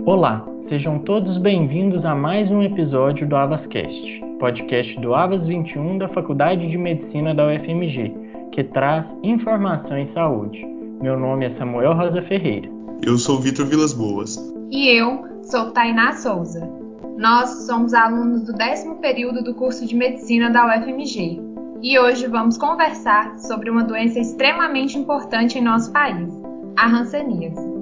Olá, sejam todos bem-vindos a mais um episódio do AvasCast, podcast do Avas 21 da Faculdade de Medicina da UFMG, que traz informação em saúde. Meu nome é Samuel Rosa Ferreira. Eu sou Vitor Vilas Boas. E eu sou Tainá Souza. Nós somos alunos do 10º período do curso de Medicina da UFMG. E hoje vamos conversar sobre uma doença extremamente importante em nosso país, a hanseníase.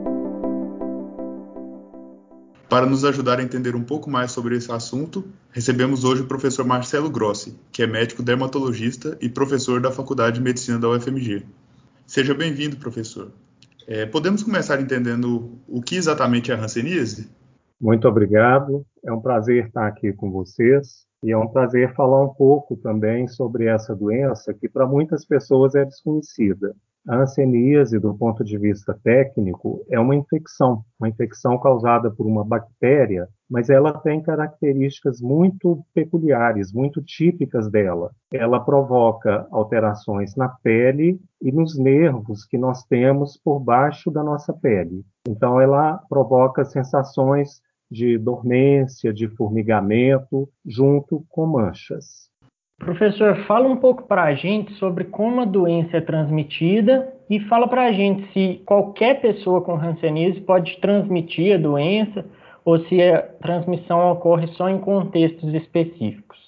Para nos ajudar a entender um pouco mais sobre esse assunto, recebemos hoje o professor Marcelo Grossi, que é médico dermatologista e professor da Faculdade de Medicina da UFMG. Seja bem-vindo, professor. Podemos começar entendendo o que exatamente é a hanseníase? Muito obrigado, é um prazer estar aqui com vocês e é um prazer falar um pouco também sobre essa doença que para muitas pessoas é desconhecida. A hanseníase, do ponto de vista técnico, é uma infecção causada por uma bactéria, mas ela tem características muito peculiares, muito típicas dela. Ela provoca alterações na pele e nos nervos que nós temos por baixo da nossa pele. Então, ela provoca sensações de dormência, de formigamento, junto com manchas. Professor, fala um pouco para a gente sobre como a doença é transmitida e fala para a gente se qualquer pessoa com hanseníase pode transmitir a doença ou se a transmissão ocorre só em contextos específicos.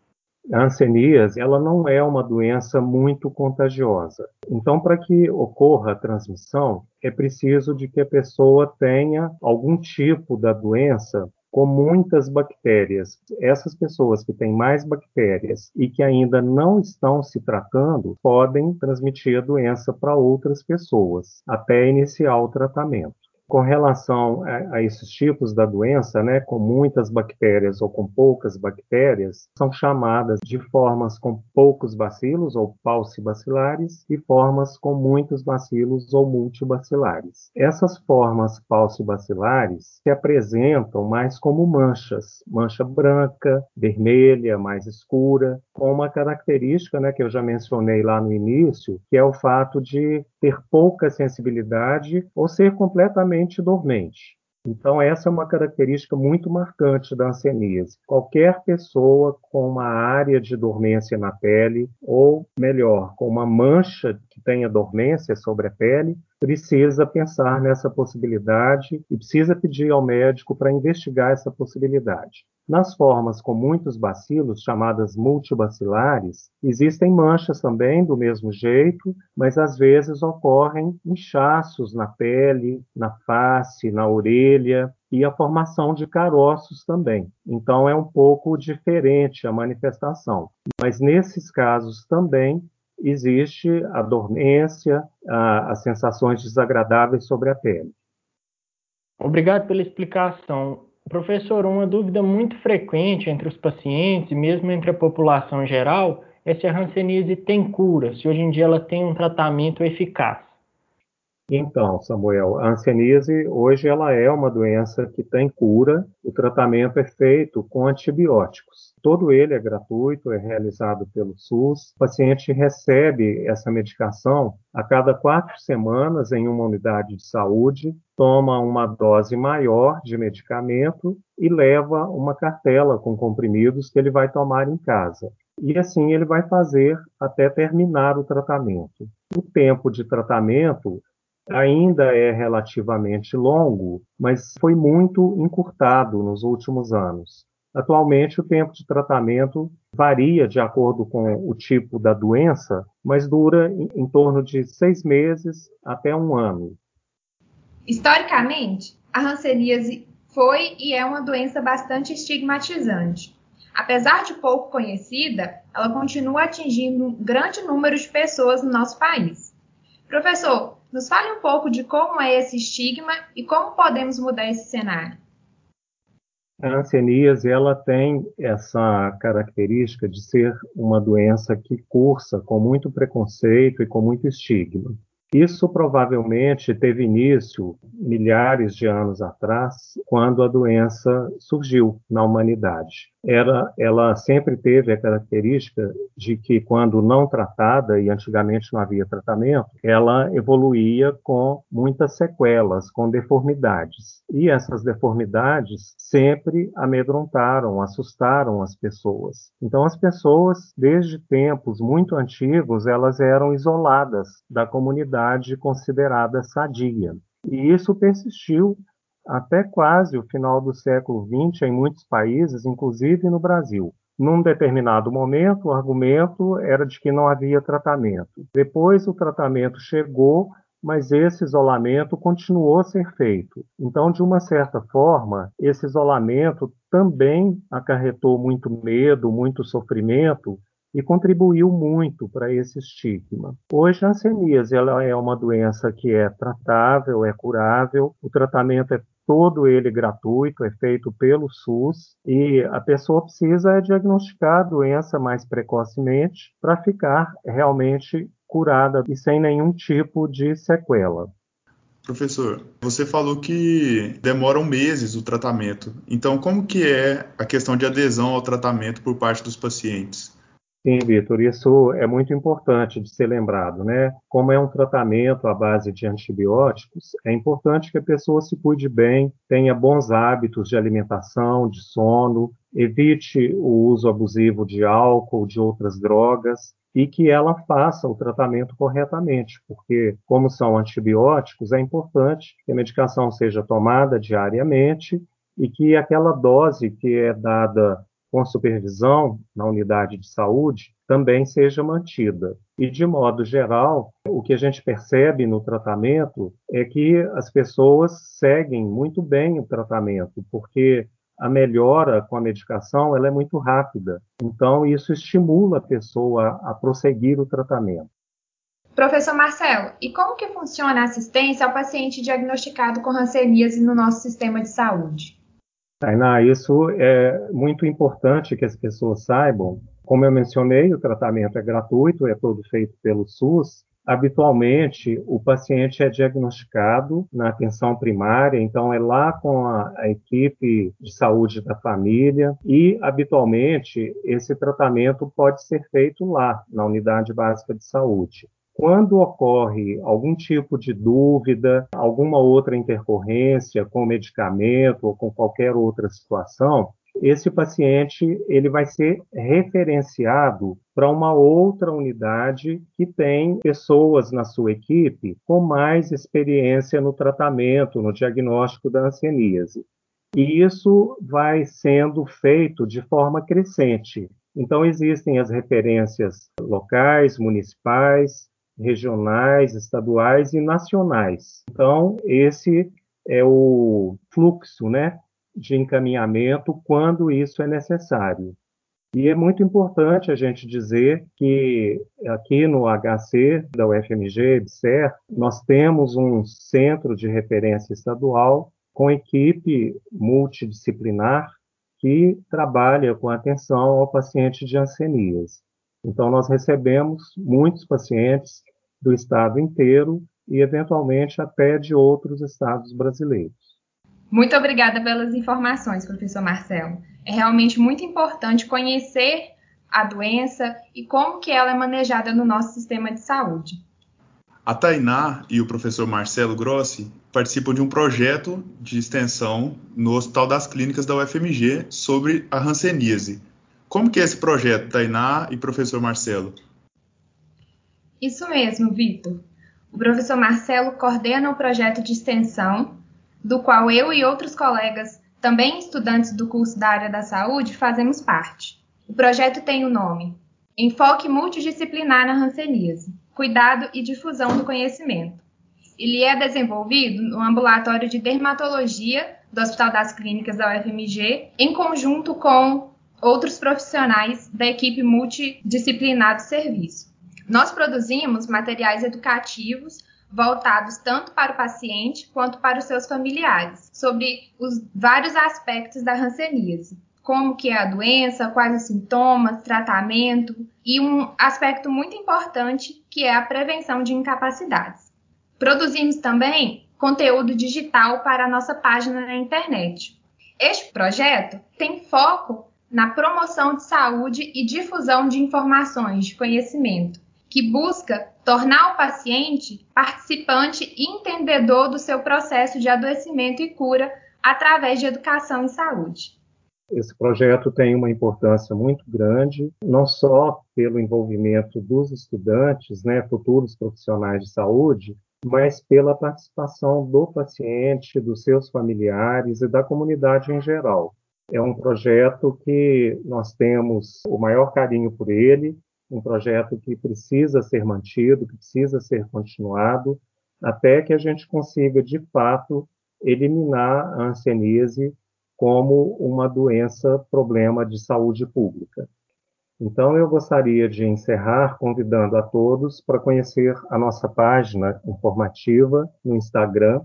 A hanseníase, ela não é uma doença muito contagiosa. Então, para que ocorra a transmissão, é preciso de que a pessoa tenha algum tipo da doença com muitas bactérias. Essas pessoas que têm mais bactérias e que ainda não estão se tratando podem transmitir a doença para outras pessoas até iniciar o tratamento. Com relação a esses tipos da doença, né, com muitas bactérias ou com poucas bactérias, são chamadas de formas com poucos bacilos ou paucibacilares e formas com muitos bacilos ou multibacilares. Essas formas paucibacilares se apresentam mais como manchas, mancha branca, vermelha, mais escura, com uma característica, né, que eu já mencionei lá no início, que é o fato de ter pouca sensibilidade ou ser completamente dormente. Então, essa é uma característica muito marcante da hanseníase. Qualquer pessoa com uma área de dormência na pele, ou melhor, com uma mancha que tenha dormência sobre a pele, precisa pensar nessa possibilidade e precisa pedir ao médico para investigar essa possibilidade. Nas formas com muitos bacilos, chamadas multibacilares, existem manchas também do mesmo jeito, mas às vezes ocorrem inchaços na pele, na face, na orelha e a formação de caroços também. Então é um pouco diferente a manifestação. Mas nesses casos também existe a dormência, as sensações desagradáveis sobre a pele. Obrigado pela explicação. Professor, uma dúvida muito frequente entre os pacientes e mesmo entre a população geral é se a hanseníase tem cura, se hoje em dia ela tem um tratamento eficaz. Então, Samuel, a hanseníase hoje ela é uma doença que tem cura. O tratamento é feito com antibióticos. Todo ele é gratuito, é realizado pelo SUS. O paciente recebe essa medicação a cada 4 semanas em uma unidade de saúde, toma uma dose maior de medicamento e leva uma cartela com comprimidos que ele vai tomar em casa. E assim ele vai fazer até terminar o tratamento. O tempo de tratamento ainda é relativamente longo, mas foi muito encurtado nos últimos anos. Atualmente, o tempo de tratamento varia de acordo com o tipo da doença, mas dura em torno de 6 meses até 1 ano. Historicamente, a hanseníase foi e é uma doença bastante estigmatizante. Apesar de pouco conhecida, ela continua atingindo um grande número de pessoas no nosso país. Professor, nos fale um pouco de como é esse estigma e como podemos mudar esse cenário. A hanseníase ela tem essa característica de ser uma doença que cursa com muito preconceito e com muito estigma. Isso provavelmente teve início milhares de anos atrás, quando a doença surgiu na humanidade. ela sempre teve a característica de que, quando não tratada, e antigamente não havia tratamento, ela evoluía com muitas sequelas, com deformidades. E essas deformidades sempre amedrontaram, assustaram as pessoas. Então, as pessoas, desde tempos muito antigos, elas eram isoladas da comunidade considerada sadia. E isso persistiu até quase o final do século XX em muitos países, inclusive no Brasil. Num determinado momento, o argumento era de que não havia tratamento. Depois, o tratamento chegou, mas esse isolamento continuou a ser feito. Então, de uma certa forma, esse isolamento também acarretou muito medo, muito sofrimento, e contribuiu muito para esse estigma. Hoje, a hanseníase ela é uma doença que é tratável, é curável, o tratamento é todo ele gratuito, é feito pelo SUS, e a pessoa precisa diagnosticar a doença mais precocemente para ficar realmente curada e sem nenhum tipo de sequela. Professor, você falou que demoram meses o tratamento. Então, como que é a questão de adesão ao tratamento por parte dos pacientes? Sim, Vitor, isso é muito importante de ser lembrado, né? Como é um tratamento à base de antibióticos, é importante que a pessoa se cuide bem, tenha bons hábitos de alimentação, de sono, evite o uso abusivo de álcool, de outras drogas, e que ela faça o tratamento corretamente, porque, como são antibióticos, é importante que a medicação seja tomada diariamente e que aquela dose que é dada com supervisão na unidade de saúde também seja mantida. E, de modo geral, o que a gente percebe no tratamento é que as pessoas seguem muito bem o tratamento, porque a melhora com a medicação ela é muito rápida. Então, isso estimula a pessoa a prosseguir o tratamento. Professor Marcelo, e como que funciona a assistência ao paciente diagnosticado com hanseníase no nosso sistema de saúde? Tainá, isso é muito importante que as pessoas saibam. Como eu mencionei, o tratamento é gratuito, é todo feito pelo SUS. Habitualmente, o paciente é diagnosticado na atenção primária, então é lá com a equipe de saúde da família, e habitualmente esse tratamento pode ser feito lá, na unidade básica de saúde. Quando ocorre algum tipo de dúvida, alguma outra intercorrência com o medicamento ou com qualquer outra situação, esse paciente ele vai ser referenciado para uma outra unidade que tem pessoas na sua equipe com mais experiência no tratamento, no diagnóstico da hanseníase. E isso vai sendo feito de forma crescente. Então, existem as referências locais, municipais, regionais, estaduais e nacionais. Então, esse é o fluxo, né, de encaminhamento quando isso é necessário. E é muito importante a gente dizer que aqui no HC da UFMG, EBSER, nós temos um centro de referência estadual com equipe multidisciplinar que trabalha com atenção ao paciente de hanseníase. Então, nós recebemos muitos pacientes do estado inteiro e, eventualmente, até de outros estados brasileiros. Muito obrigada pelas informações, professor Marcelo. É realmente muito importante conhecer a doença e como que ela é manejada no nosso sistema de saúde. A Tainá e o professor Marcelo Grossi participam de um projeto de extensão no Hospital das Clínicas da UFMG sobre a hanseníase. Como que é esse projeto, Tainá e professor Marcelo? Isso mesmo, Vitor. O professor Marcelo coordena o projeto de extensão, do qual eu e outros colegas, também estudantes do curso da área da saúde, fazemos parte. O projeto tem o nome Enfoque Multidisciplinar na Hanseníase, Cuidado e Difusão do Conhecimento. Ele é desenvolvido no Ambulatório de Dermatologia do Hospital das Clínicas da UFMG, em conjunto com outros profissionais da equipe multidisciplinar do serviço. Nós produzimos materiais educativos voltados tanto para o paciente quanto para os seus familiares, sobre os vários aspectos da hanseníase, como que é a doença, quais os sintomas, tratamento e um aspecto muito importante que é a prevenção de incapacidades. Produzimos também conteúdo digital para a nossa página na internet. Este projeto tem foco na promoção de saúde e difusão de informações de conhecimento, que busca tornar o paciente participante e entendedor do seu processo de adoecimento e cura através de educação em saúde. Esse projeto tem uma importância muito grande, não só pelo envolvimento dos estudantes, futuros profissionais de saúde, mas pela participação do paciente, dos seus familiares e da comunidade em geral. É um projeto que nós temos o maior carinho por ele, um projeto que precisa ser mantido, que precisa ser continuado, até que a gente consiga, de fato, eliminar a hanseníase como uma doença, problema de saúde pública. Então, eu gostaria de encerrar convidando a todos para conhecer a nossa página informativa no Instagram,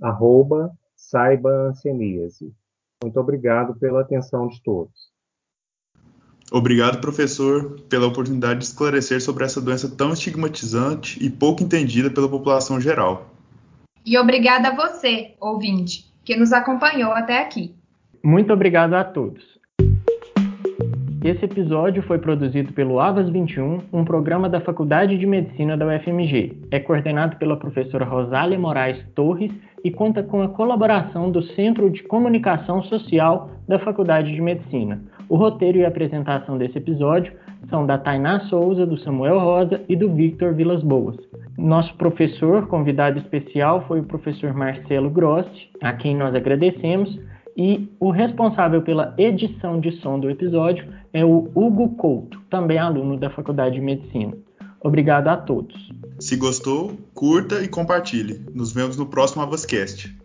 @saibahanseníase. Muito obrigado pela atenção de todos. Obrigado, professor, pela oportunidade de esclarecer sobre essa doença tão estigmatizante e pouco entendida pela população geral. E obrigada a você, ouvinte, que nos acompanhou até aqui. Muito obrigado a todos. Esse episódio foi produzido pelo Avas 21, um programa da Faculdade de Medicina da UFMG. É coordenado pela professora Rosália Moraes Torres e conta com a colaboração do Centro de Comunicação Social da Faculdade de Medicina. O roteiro e a apresentação desse episódio são da Tainá Souza, do Samuel Rosa e do Victor Vilas Boas. Nosso professor convidado especial foi o professor Marcelo Grossi, a quem nós agradecemos, e o responsável pela edição de som do episódio é o Hugo Couto, também aluno da Faculdade de Medicina. Obrigado a todos. Se gostou, curta e compartilhe. Nos vemos no próximo Avascast.